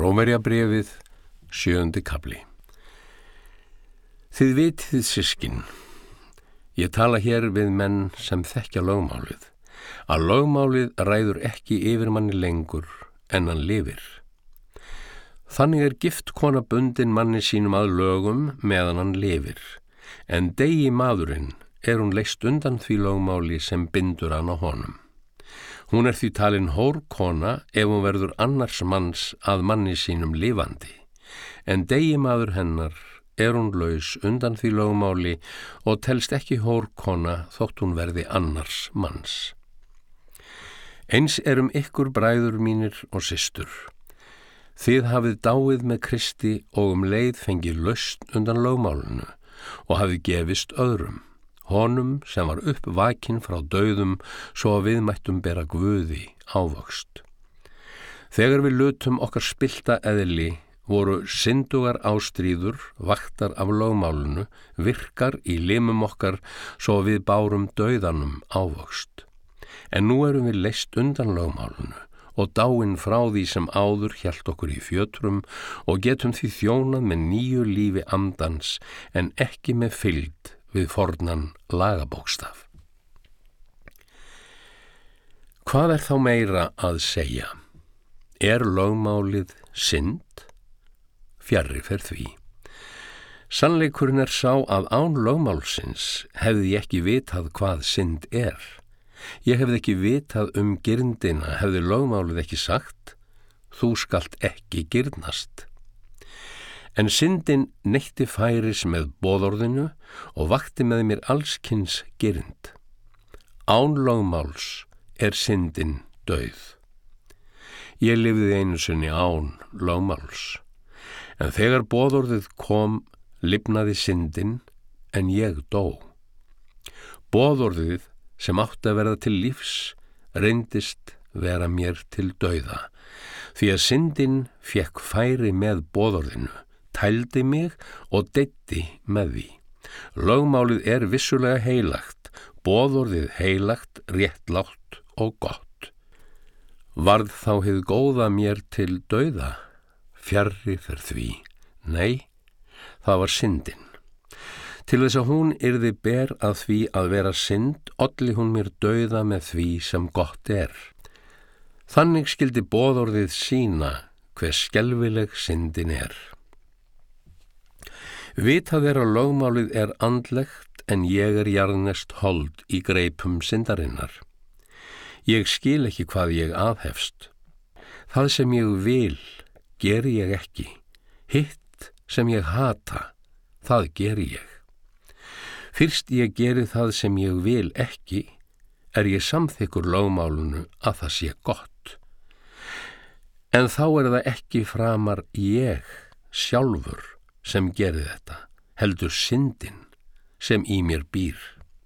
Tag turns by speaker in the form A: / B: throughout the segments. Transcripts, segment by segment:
A: Rómverjabréfið, 7. kafli. Þið vitið, systkin, ég tala hér við menn sem þekkja lögmálið, að lögmálið ræður ekki yfir manni lengur en hann lifir. Þannig er gift kona bundin manni sínum að lögum meðan hann lifir, en degi maðurinn er hún leyst undan því lögmáli sem bindur hann á honum. Hún er því talin hórkona ef hún verður annars manns að manni sínum lifandi, en degi maður hennar er hún laus undan því lögmáli og telst ekki hórkona þótt hún verði annars manns. Eins ykkur bræður mínir og systur. Þið hafið dáið með Kristi og leið fengið lausn undan lögmálinu og hafið gefist öðrum, honum sem var uppvakinn frá dauðum svo að við mættum bera Guði ávöxt. Þegar við lutum okkar spillta eðli voru syndugar ástríður, vaktar af lögmálinu, virkar í limum okkar svo að við bárum dauðanum ávöxt. En nú erum við leyst undan lögmálinu og dáin frá því sem áður hélt okkur í fjötrum og getum því þjónað með nýju lífi andans en ekki með fylgd við fornan lagabókstaf. Hvað þá meira að segja? Er lögmálið synd? Fjarri fer því. Sannleikurinn sá að án lögmálsins hefði ég ekki vitað hvað synd er. Ég hefði ekki vitað girndina hefði lögmálið ekki sagt, þú skalt ekki girnast. En syndin neytti færis með boðorðinu og vakti með mér allskyns girnd. Án lögmáls er syndin dauð. Ég lifði einu sinni án lögmáls, en þegar boðorðið kom, lifnaði syndin, en ég dó. Boðorðið sem átti að verða til lífs, reyndist vera mér til dauða, því að syndin fékk færi með boðorðinu, tældi mig og deyddi með því. Lögmálið er vissulega heilagt, boðorðið heilagt, réttlátt og gott. Varð þá hið góða mér til dauða? Fjarri fer því. Nei, það var syndin. Til þess að hún yrði ber að því að vera synd, olli hún mér dauða með því sem gott er. Þannig skildi boðorðið sýna hve skelfileg syndin er. Vitað er að lögmálið er andlegt en ég er jarðnest hold í greipum syndarinnar. Ég skil ekki hvað ég aðhefst. Það sem ég vil, geri ég ekki. Hitt sem ég hata, það geri ég. Fyrst ég geri það sem ég vil ekki, er ég samþykkur lögmálinu að það sé gott. En þá er það ekki framar ég sjálfur sem gerði þetta, heldur syndin sem í mér býr.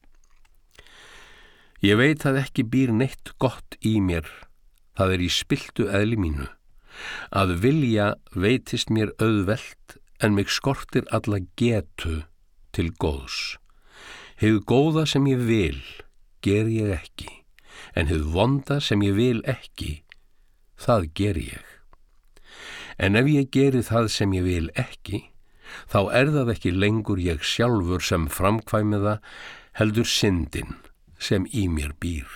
A: Ég veit að ekki býr neitt gott í mér, það er í spilltu eðli mínu. Að vilja veitist mér auðvelt, en mig skortir alla getu til góðs. Hið góða sem ég vil, ger ég ekki, en hið vonda sem ég vil ekki, það ger ég. En ef ég geri það sem ég vil ekki, þá er það ekki lengur ég sjálfur sem framkvæmi það, heldur syndin sem í mér býr.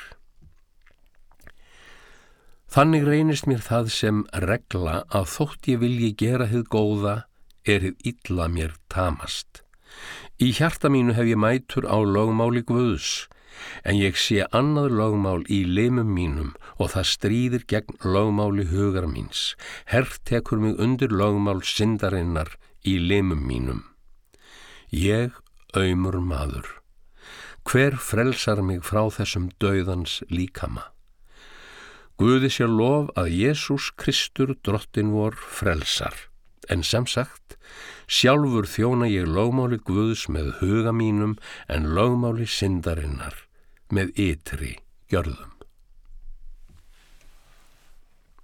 A: Þannig reynist mér það sem regla að þótt ég vilji gera hið góða, er hið illa mér tamast. Í hjarta mínu hef ég mætur á lögmáli Guðs, en ég sé annað lögmál í limum mínum og það stríðir gegn lögmáli hugar míns. Herr tekur mig undir lögmál syndarinnar í limum mínum. Ég aumur maður. Hver frelsar mig frá þessum dauðans líkama? Guði sé lof að Jesús Kristur drottinn vor frelsar. En sem sagt, sjálfur þjóna ég lögmáli Guðs með huga mínum en lögmáli syndarinnar með ytri gjörðum.